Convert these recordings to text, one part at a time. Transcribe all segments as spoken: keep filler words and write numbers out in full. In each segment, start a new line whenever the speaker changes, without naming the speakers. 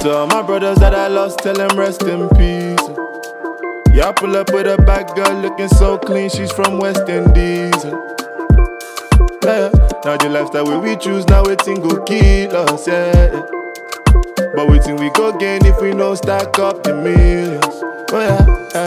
To all my brothers that I lost, tell them rest in peace. Yeah, I pull up with a bad girl looking so clean, she's from West Indies. Yeah, now the lifestyle way we choose, now we think go kill us, yeah. But we think we go gain if we no stack up the millions. Oh yeah,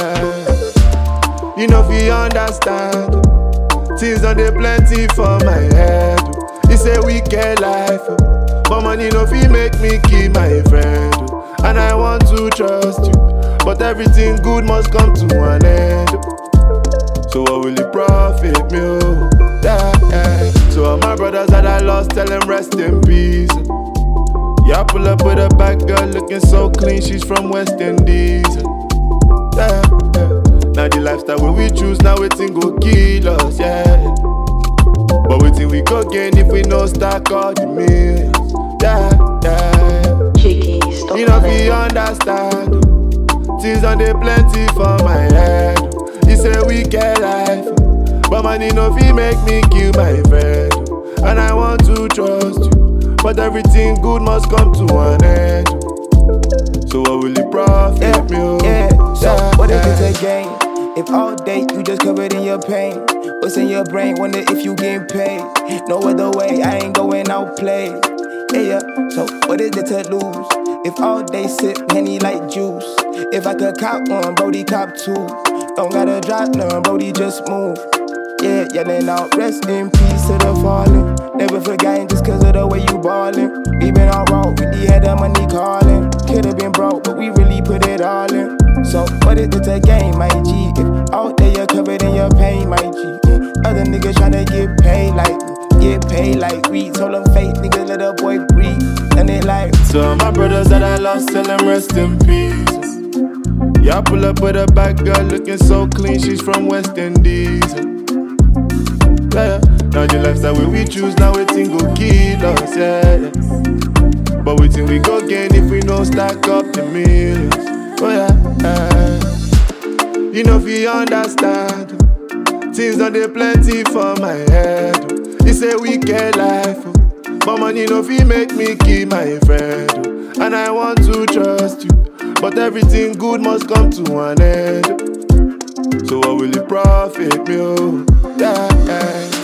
yeah. You know if you understand, things on the plenty for my head. He say we get life, but money no fi make me kill my friend. And I want to trust you, but everything good must come to an end. So what will it profit me? Oh, yeah, yeah. So all my brothers that I lost, tell them rest in peace. Yeah, I pull up with a bad girl looking so clean, she's from West Indies. Yeah, yeah. Now the lifestyle where we choose, now we think go kill us, yeah. But we think we go gain if we no stack all the millions. Yeah, yeah.
Cheeky, stop.
You know if you understand, things on the plenty for my head. He say we get life, but money no fi make me kill my friend. And I want to trust you, but everything good must come to an end. So what will it profit
yeah,
me? Oh?
Yeah, so
yeah,
what if
yeah.
it's a game? If all day you just covered in your pain, what's in your brain? Wonder if you getting paid. No other way, I ain't going out play. Yeah, yeah, so what is it to lose? If all day sip Henny like juice. If I could cop one, Brody cop two. Don't gotta drop none, Brody just move. Yeah, yelling out, rest in peace to the fallen. Never forgotten just cause of the way you ballin'. We been all wrong, really had the money calling. Could've been broke, but we really put it all in. So what is it to gain, my G? If out there you're covered in your pain, my G. Yeah. Other niggas tryna get paid like me, get paid like we. Told them fake niggas let a boy breathe. And they like
to all my brothers that I lost, tell them rest in peace. Yeah, I pull up with a bad girl looking so clean, she's from West Indies. Yeah, now the lifestyle way we choose, now we think go kill us, yeah. But we think we go gain if we no stack up the millions. Oh yeah, yeah. You know if you understand, things on the plenty for my head. He say we get life, but money no fi make me kill my friend. And I want to trust you, but everything good must come to an end. So what will it profit me? Oh, yeah, yeah.